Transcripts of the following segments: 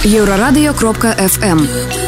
Еўрарадыё.FM.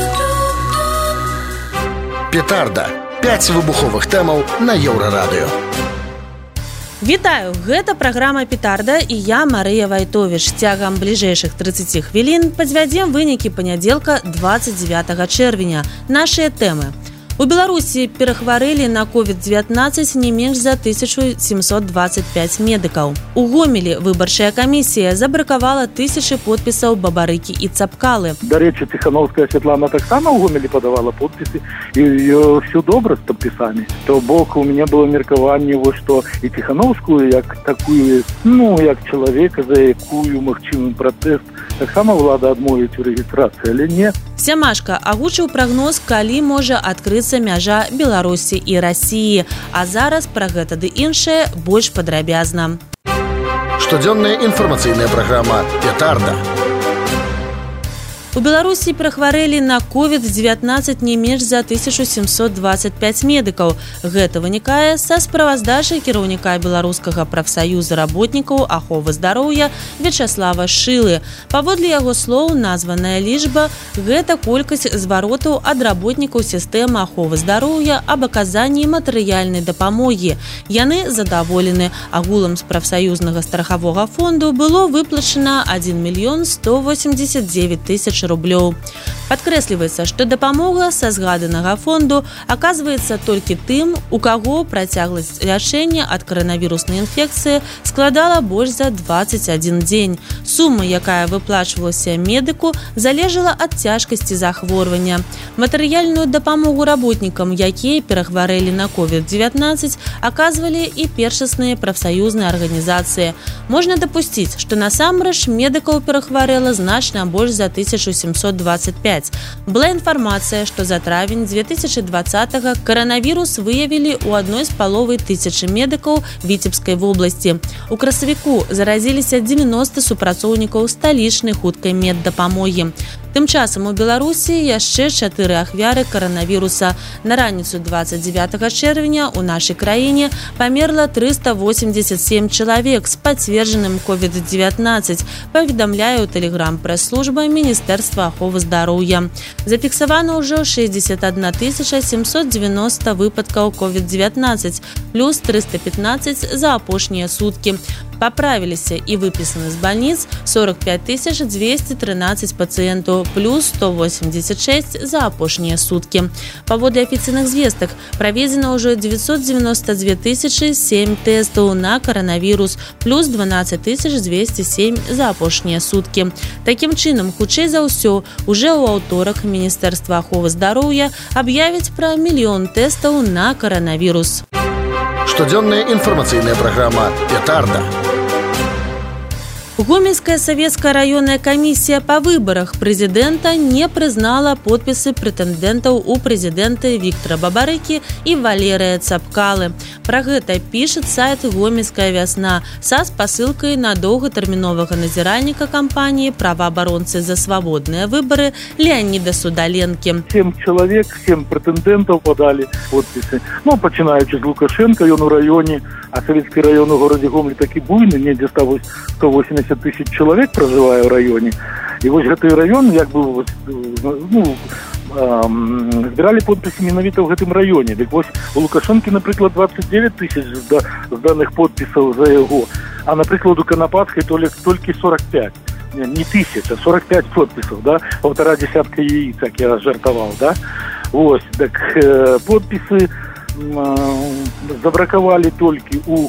Петарда. 5 выбуховых тэмаў на Еўрарадыё. Вітаю, гэта праграма «Петарда» і я, Марыя Вайтовіч. Цягам бліжэйшых 30 хвілін падвядзем вынікі панядзелка 29 чэрвеня. Нашыя тэмы. У Беларусі перахварылі на COVID-19 не менш за 1725 медыкаў. У Гомелі выбарчая камісія забракавала тысячы подпісаў Бабарыкі і Цапкалы. Дарэчы, Ціхановская Светлана таксама ў Гомелі падавала подпісы, і ўсё добра з падпісамі. То бок у мяне было меркаванне, што і Ціхановскую, як такую, як чалавека, за якую магчымы пратэст, таксама ўлада адмовіць у рэгістрацыі, але не. Сямашка агучыў прагноз, калі можа адкрыцца мяжа Беларусі і Расіі. А зараз пра гэта ды іншае больш падрабязна. Штодзённая інфармацыйная праграма «Петарда». У Беларусі перахварэлі на COVID-19 не менш за 1725 медыкаў. Гэта вынікае са справаздачы кіраўніка Беларускага прафсаюза работнікаў аховы здароўя Вячаслава Шылы. Паводле яго слоў, названая лічба – гэта колькасць зваротаў ад работнікаў сістэмы аховы здароўя аб аказанні матэрыяльнай дапамогі. Яны задаволены. Агулам з прафсаюзнага страхавога фонду было выплачана 1 мільён 189 тысяч рублёў. Падкрэсліваецца, што дапамога са згаданага фонду аказваецца толькі тым, у каго працягласць лячэння ад каранавіруснай інфекцыі складала больш за 21 дзень. Сума, якая выплачвалася медыку, залежала ад цяжкасці захворвання. Матэрыяльную дапамогу работнікам, якія перахварэлі на COVID-19, аказвалі і першасныя прафсаюзныя арганізацыі. Можна дапусціць, што насамрэч медыкаў перахварэла значна больш за 1725. Была інфармацыя, што за травень 2020-го каранавірус выявілі ў 1,5 тысячы медыкаў Віцебскай вобласці. У красавіку заразіліся 90 супрацоўнікаў сталічнай хуткай меддапамогі. Тым часам у Беларусі яшчэ 4 ахвяры каранавіруса. На раніцу 29 чэрвеня ў нашай краіне памерла 387 чалавек з пацверджаным COVID-19, паведамляе ў тэлеграм-прэс-служба Міністэрства аховы здароўя. Зафіксавана ўжо 61 790 выпадкаў COVID-19, плюс 315 за апошнія суткі. Паправіліся і выпісаны з бальніц 45 213 пацыентаў, плюс 186 за апошнія суткі. Паводле афіцыйных звестак, праведзена ўжо 992 007 тэстаў на каранавірус, плюс 12 207 за апошнія суткі. Такім чынам, хутчэй за ўсё, уже ў аўторак Міністэрства аховы здароўя аб'явіць пра 1 мільён тэстаў на каранавірус. Штодзённая інфармацыйная праграма «Петарда». Гомельская савецкая раённая камісія па выбарах прэзідэнта не прызнала подпісы прэтэндэнтаў у прэзідэнты Віктара Бабарыкі і Валерыя Цапкалы. Пра гэта піша сайт «Гомельская вясна» са спасылкай на доўгатэрміновага назіральніка кампаніі праваабаронцы за свабодныя выбары Леаніда Судаленкі. 7 чалавек, 7 прэтэндэнтаў падалі подпісы. Пачынаючы з Лукашенка, ён у раёне, а савецкі раён у горадзе Гомель такі буйны, недзе 180 тысяч чалавек пражывае ў раёне. І вось гэты раён збіралі подпісы менавіта ў гэтым раёне. Дык вось у Лукашэнкі, напрыклад, 29 тысяч зданых подпісаў за яго, а, напрыклад, у Канапацкай толькі 45. Не тысяч, а 45 подпісаў, да? 1,5 десятка яиц, як я жартаваў, да? Вось, так подпісы забракавалі толькі у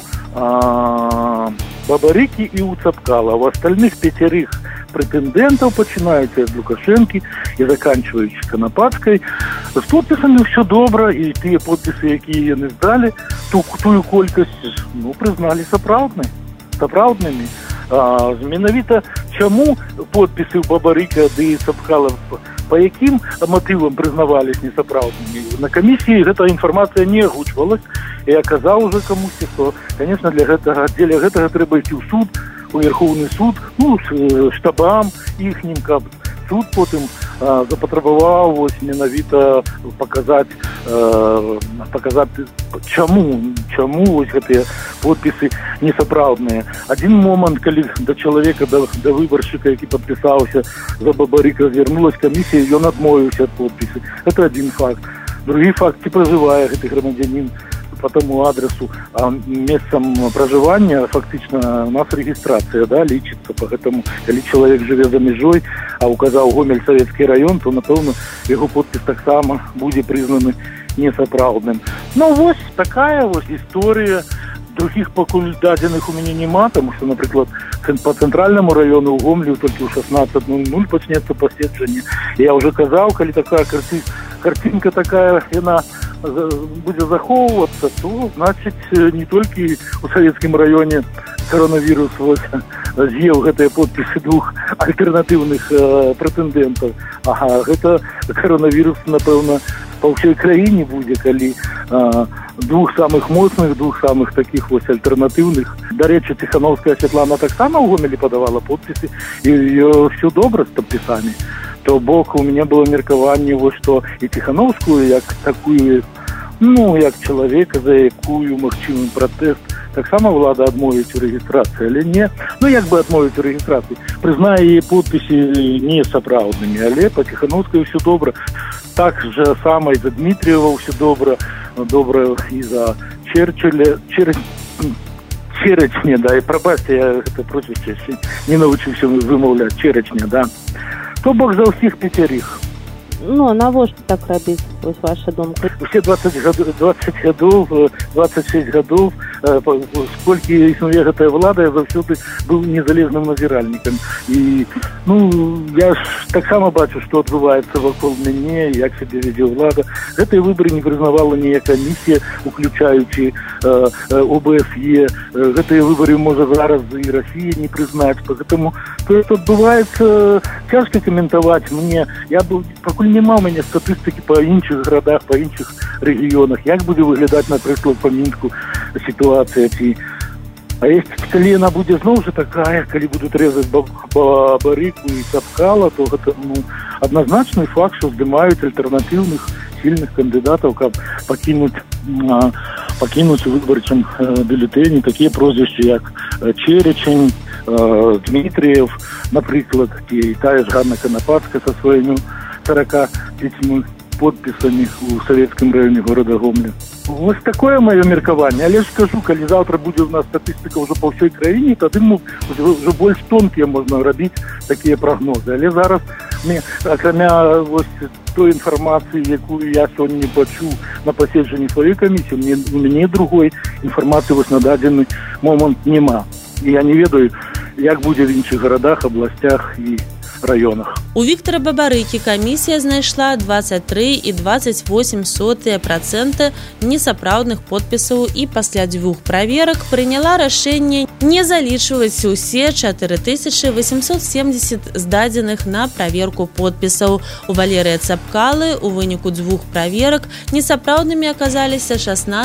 Бабарыкі і у Цапкала. У остальных 5 прэтэндэнтаў, пачынаюцца ад Лукашэнкі і заканчваючы Канапацкай, з подпісамі ўсё добра, і тыя подпісы, якія яны здалі, тую колькасць прызналі сапраўднымі. Менавіта чаму подпісы ў Бабарыка ды Цапкала, па якім матывам прызнавались несапраўднымі? На камісіі гэта інфармацыя не агучвалась, і я казаў уже камусьці, што, конечно, дзеля гэтага трэба ісці ў суд, у Верховны суд, штабам іхнім, каб суд потым запатрабаваў менавіта паказаць чаму вось гэтыя подпісы несапраўдныя. Адзін момант, калі да чалавека, да выбаршчыка, які падпісаўся за бабарык, развернулась камісія, ён адмовіўся ад подпісы. Это адзін факт. Другі факт, ці пражывае гэты грамадзянін по тому адресу, а месцам проживания фактично у нас регистрация, да, лічится по этому. Калі человек живе за межой, а указал Гомель Советский район, то, напевно, его подпись так само будет признаны несапраўдным. Ну, вот такая вот история. Других покуль дадзеных у меня нема, потому что, например, по центральному району у Гомелю только в 16:00 почнется поседжанне. Я уже казал, коли такая картинка такая, она будет захоўвацца, то, значит, не только у Советском районе коронавирус з'еў гэтыя подписи двух альтернативных прэтэндэнтаў. Ага, гэта коронавирус, напэўна, по всей краине будет, коли двух самых моцных, двух самых таких вот альтернативных. До речи, Тихановская Светлана так само в Гомеле подавала подписи, и ее все добро с подписами. То бок у меня было меркование, вот что и Тихановскую, як такую, ну, як человека, за якую магчымы протест, так само влада адмовіць у регистрации, але не, ну, як бы адмовіць у регистрации, признае її подписи несапраўднымі, але по Тихановской все добро. Так же само и за Дмитриева все добро и за Черчилля, Черечня, да, и пробачьте, я это прозвище не научился вымовлять, Черечня, да. То бок за всех пятерых. Ну, а навошта так робіць, вось ваша думка? Все 26 гадоў, сколько існуе гэтая влада, я заўсёды быў незалежным назіральнікам. І, ну, я ж так само бачу, што адбываецца вакол мяне, як сябе вядзе влада. Гэтыя выборы не прызнавала ніякая камісія, уключаючы ОБСЕ. Гэтыя выборы можа зараз і Расія не прызнаць. Поэтому то, што адбываецца, цяжка каментаваць мне. Я быў, пакуль нема ў мяне статыстыкі па іншых гарадах, па іншых рэгіёнах, як будзе выглядаць, напрыклад, па Мінску сітуацыя, ці а калі яна будзе зноў жа такая, калі будуць рэзаць бабарыку і Цапкала, то гэта, ну, адназначны факт, што здымаюць альтэрнатыўных сильных кандыдатаў, каб пакінуць у выбарчым бюлетэні такія прозвішчы, як Черечень, Дмитриев, напрыклад, і тая ж Ганна Канапацкая со сваімі 45 подписами у Советском районе города Гомеля. Вот такое мое меркование. Але ж скажу, калі завтра будет у нас статистика уже по всей краине, тады уже больше тонкие можно робить такие прогнозы. Але зараз мне, акрамя вот той информации, якую я сегодня не почуў на паседжанні своей комиссии, у меня другой информации вот на дадзены момент нема. И я не ведаю, як будзе в іншых городах, областях и районах. У Віктора Бабарыкі камісія знайшла 23,28% несапраўдных подпісаў і пасля 2 праверак прыняла рашэнне не залічваць усе 4870 здадзеных на праверку подпісаў. У Валерыя Цапкалы у выніку 2 праверак несапраўднымі аказаліся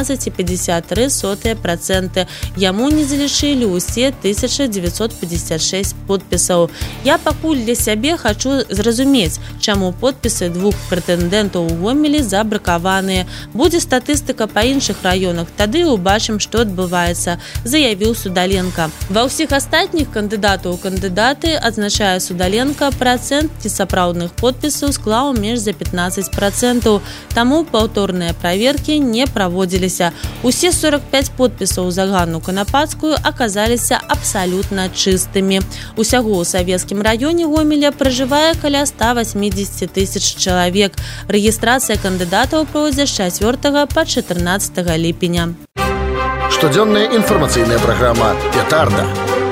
16,53%. Яму не залічылі ўсе 1956 подпісаў. Я пакуль для сябе хочу зразумець, чаму подпісы 2 прэтэндэнтаў у Гомелі забракаваныя. Будзе статыстыка па іншых раёнах, тады убачым, што адбываецца, заявіў Судаленко. Ва ўсіх астатніх кандыдатаў у кандыдаты, адзначае Судаленко, працэнт несапраўдных подпісаў склаў менш за 15%, таму паўторныя праверкі не праводзіліся. Усе 45 подпісаў за Ганну Канапацкую аказаліся абсалютна чыстымі. Усяго ў Савецкім раёне Гомеля пражывае каля 180 тысяч чалавек. Рэгістрацыя кандыдатаў пройдзе з 4 па 14 ліпеня. Штодзённая інфармацыйная праграма «Петарда».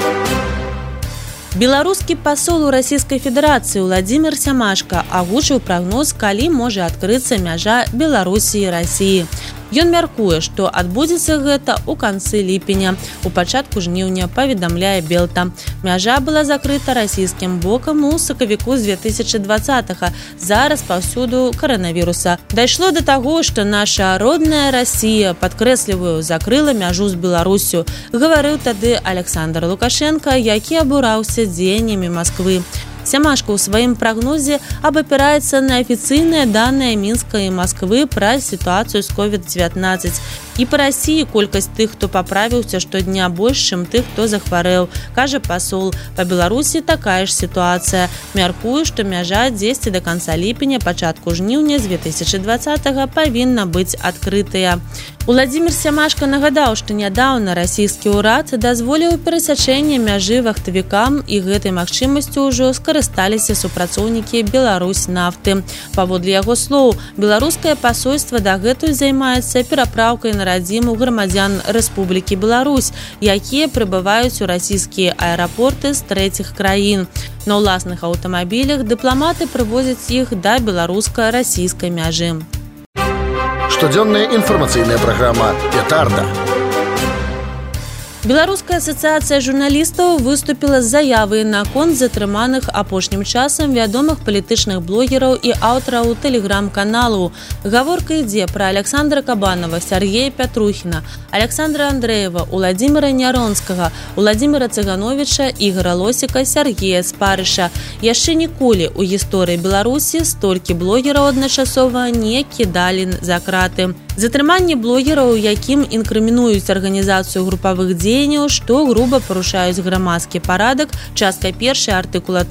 Беларускі пасол у Расійскай Федэрацыі Владзімір Сямашка агучыў прагноз, калі можа адкрыцца мяжа Беларусі і Расіі. Ён мяркуе, што адбудзецца гэта ў канцы ліпеня. У пачатку жніўня, паведамляе Белта. Мяжа была закрыта расійскім бокам у сакавіку з 2020-га зараз паўсюду каранавіруса. Дайшло да таго, што наша родная Расія, падкрэсліваю, закрыла мяжу з Беларусю, гаварыў тады Александр Лукашенко, які абураўся дзеяннямі Масквы. Сямашка ў сваім прагнозе абапіраецца на афіцыйныя даныя Мінска і Масквы пра сітуацыю з COVID-19. І па Расіі колькасць тых, хто паправіўся штодня больш, чым тых, хто захварэў, кажа пасол. Па Беларусі такая ж сітуацыя. Мяркую, што мяжа 10 до канца ліпеня, пачатку жніўня 2020-го павінна быць адкрытая. Уладзімір Сямашка нагадаў, што нядаўна расійскі ўрад дазволіў перасячэнне мяжы вахтавікам, і гэтай магчымасцю ўжо скарысталіся супрацоўнікі Беларусь-нафты. Паводле яго слоў, беларускае пасольства дагэтуль займаецца перапраўкай на радзіму грамадзян Рэспублікі Беларусь, якія прыбываюць у расійскія аэрапорты з трэціх краін. На ўласных аўтамабілях дыпламаты прывозяць іх да беларуска-расійскай мяжы. Штодзённая інфармацыйная праграма «Петарда». Беларуская асацыяцыя журналістаў выступіла з заявай наконт затрыманых апошнім часам вядомых палітычных блогераў і аўтараў тэлеграм-каналаў. Гаворка ідзе пра Александра Кабанова, Сергея Пятрухіна, Александра Андрэева, Уладзіміра Няронскага, Уладзіміра Цыгановіча, Ігора Лосіка, Сергея Спарыша. Яшчэ ніколі ў гісторыі Беларусі столькі блогераў адначасова не кідалі за краты. Затрыманне блогераў, якім інкрымінуюць арганізацыю групавых дзеянняў, што груба парушаюць грамадскі парадак, частка 1 артыкула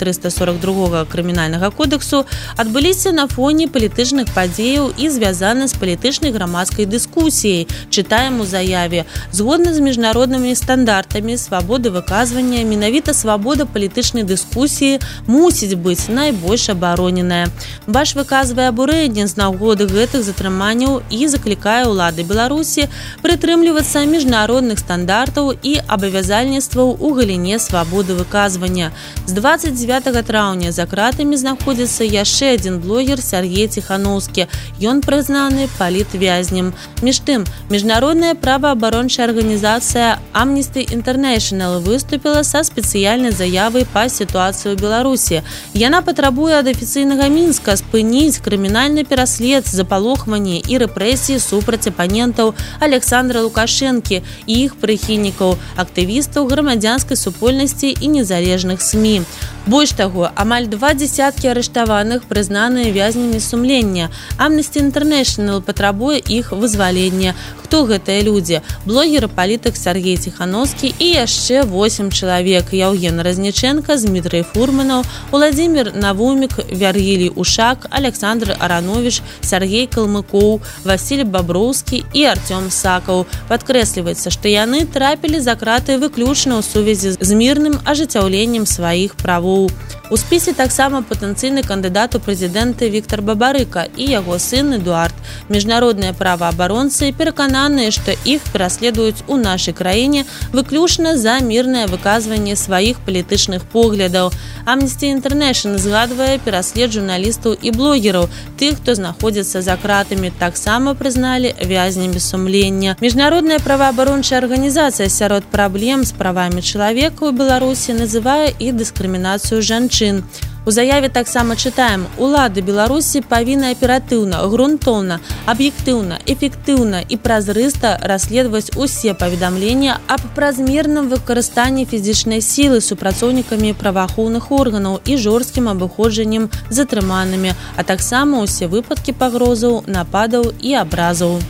342 крымінальнага кодексу, адбыліся на фоне палітычных падзеяў і звязаны з палітычнай грамадскай дыскусіяй, чытаем у заяве. Згодна з міжнароднымі стандартамі свабоды выказвання, менавіта свабода палітычнай дыскусіі мусіць быць найбольш абароненая. Баш выказвае абурэнне з нагоды гэтых затрыманняў і заклікае ўлады Беларусі прытрымлівацца міжнародных стандартаў і абавязальніцтваў у галіне свабоды выказвання. З 29 траўня за кратамі знаходзіцца яшчэ адзін блогер Сергей Ціхановскі. Ён прызнаны палітвязнем. Між тым, міжнародная праваабарончая арганізацыя Amnesty International выступіла са спецыяльнай заявай па сітуацыі ў Беларусі. Яна патрабуе ад афіцыйнага Мінска спыніць крымінальны пераслед, запалохванне і рэпрэсіі супраць апанентаў Александра Лукашэнкі і іх прыхільнікаў, актывістаў грамадзянскай супольнасці і незалежных СМІ. Больш таго, амаль 2 дзесяткі арыштаваных прызнаныя вязнямі сумлення. Amnesty International патрабуе іх вызвалення. Хто гэтыя людзі? Блогер і палітык Сергей Ціхановскі і яшчэ 8 чалавек. Яўген Разніченка, Дмітрый Фурманаў, Уладзімір Навумік, Вяргілій Ушак, Александр Аранович, Сергей Калмыкоў, Васіль Баброўскі і Артём Сакаў. Падкрэсліваецца, што яны трапілі за краты выключна ў сувязі з мірным ажыццяўленнем сваіх правоў. У спісе таксама патэнцыйны кандыдат у прэзідэнты Віктар Бабарыка і яго сын Эдуард. Міжнародныя праваабаронцы перакананыя, што іх пераследуюць у нашай краіне выключна за мірнае выказванне сваіх палітычных поглядаў. Amnesty International згадвае пераслед журналістаў і блогераў. Тых, хто знаходзіцца за кратамі, таксама прызналі вязнямі сумлення. Міжнародная праваабарончая арганізацыя сярод праблем з правамі чалавека ў Беларусі называе і дыскрымінацыю жанчын. У заяве таксама чытаем: улады Беларусі павінны аператыўна, грунтоўна, аб'ектыўна, эфектыўна і празрыста расследаваць усе паведамленні аб празмерным выкарыстанні фізічнай сілы супрацоўнікамі праваахоўных органаў і жорсткім абыходжаннем затрыманымі, а таксама ўсе выпадкі пагрозаў, нападаў і абразаў.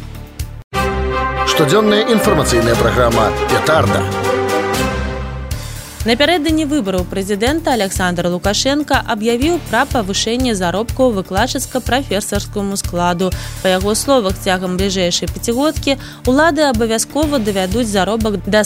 Штодзённая інфармацыйная праграма «Петарда». Напярэдадні выбараў прэзідэнта Александр Лукашенка аб'явіў пра павышэнне заробкаў выкладчыцка-прафесарскаму складу. Па яго словах, цягам бліжэйшай пяцігодкі улады абавязкова давядуць заробак да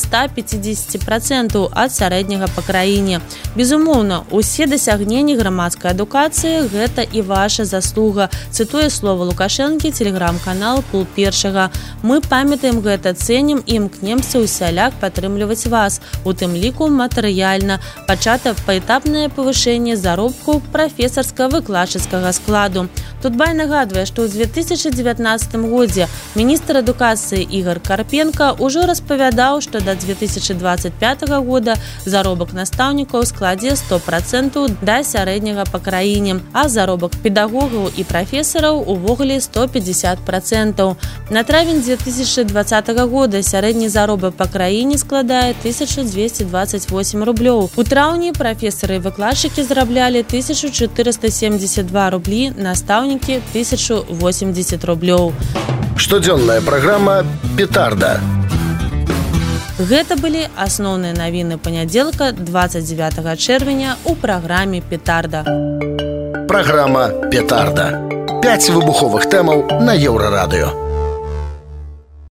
150% ад сярэдняга па краіне. Безумоўна, усе дасягненні грамадскай адукацыі – гэта і ваша заслуга, цытуе слова Лукашэнкі тэлеграм-канал «Пул першага». Мы памятаем гэта, цэнім і імкнемся ўсяляк падтрымліваць вас, у тым ліку матэрыяльна. Пачата паэтапнае павышэнне заробкаў прафесарска-выкладчыцкага складу. Тутбай нагадвае, што ў 2019 годзе міністр адукацыі Ігор Карпенка ўжо распавядаў, што да 2025 года заробак настаўнікаў складзе 100% да сярэдняга па краіне, а заробак педагогаў і прафесараў увогуле 150%. На травень 2020 года сярэдні заробак па краіне складае 1228 8 рублёў. У траўні прафесары і выкладчыкі зараблялі 1472 рублі, настаўнікі 1080 рублёў. Штодзённая праграма «Петарда». Гэта былі асноўныя навіны панядзелка 29 чэрвеня ў праграме «Петарда». Праграма «Петарда». 5 выбуховых тэмаў на Еўрарадыё.